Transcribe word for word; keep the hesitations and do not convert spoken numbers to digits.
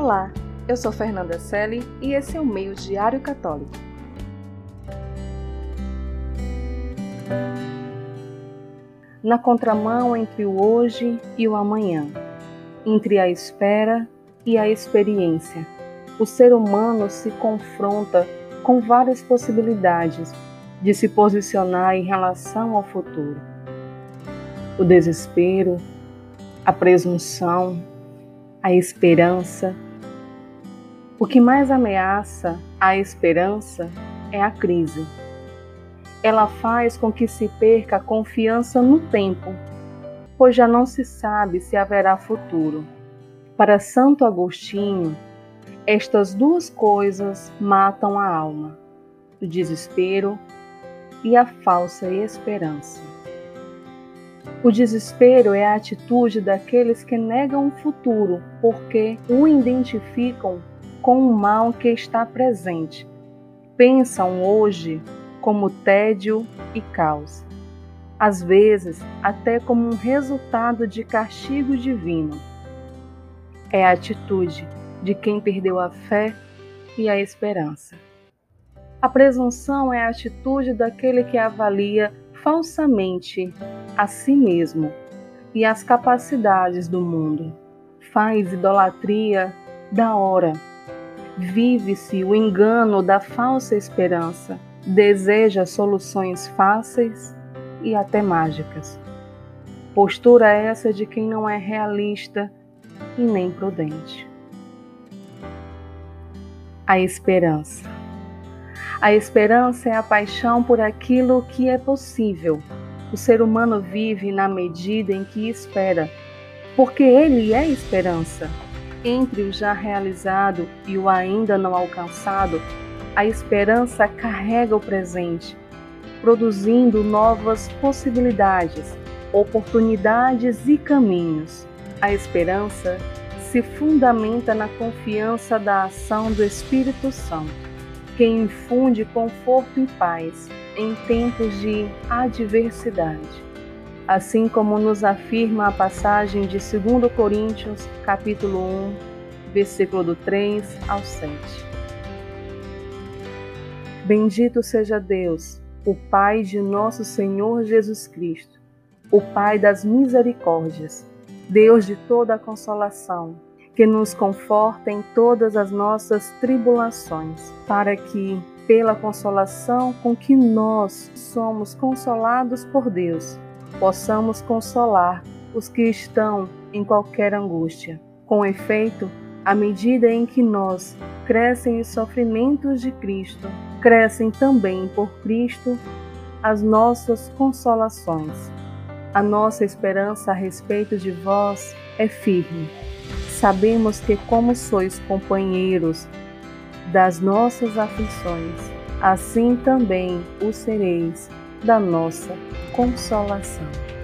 Olá, eu sou Fernanda Selle e esse é o Meio Diário Católico. Na contramão entre o hoje e o amanhã, entre a espera e a experiência, o ser humano se confronta com várias possibilidades de se posicionar em relação ao futuro. O desespero, a presunção, a esperança. O que mais ameaça a esperança é a crise. Ela faz com que se perca a confiança no tempo, pois já não se sabe se haverá futuro. Para Santo Agostinho, estas duas coisas matam a alma, o desespero e a falsa esperança. O desespero é a atitude daqueles que negam o futuro porque o identificam com o mal que está presente. Pensam hoje como tédio e caos, às vezes até como um resultado de castigo divino. É a atitude de quem perdeu a fé e a esperança. A presunção é a atitude daquele que avalia falsamente a si mesmo e as capacidades do mundo. Faz idolatria da hora. Vive-se o engano da falsa esperança. Deseja soluções fáceis e até mágicas. Postura essa de quem não é realista e nem prudente. A esperança. A esperança é a paixão por aquilo que é possível. O ser humano vive na medida em que espera, porque ele é esperança. Entre o já realizado e o ainda não alcançado, a esperança carrega o presente, produzindo novas possibilidades, oportunidades e caminhos. A esperança se fundamenta na confiança da ação do Espírito Santo, que infunde conforto e paz em tempos de adversidade. Assim como nos afirma a passagem de dois Coríntios, capítulo um, versículo do três ao sete. Bendito seja Deus, o Pai de nosso Senhor Jesus Cristo, o Pai das misericórdias, Deus de toda a consolação, que nos conforta em todas as nossas tribulações, para que, pela consolação com que nós somos consolados por Deus, possamos consolar os que estão em qualquer angústia. Com efeito, à medida em que nós crescem os sofrimentos de Cristo, crescem também por Cristo as nossas consolações. A nossa esperança a respeito de vós é firme. Sabemos que, como sois companheiros das nossas aflições, assim também o sereis da nossa consolação.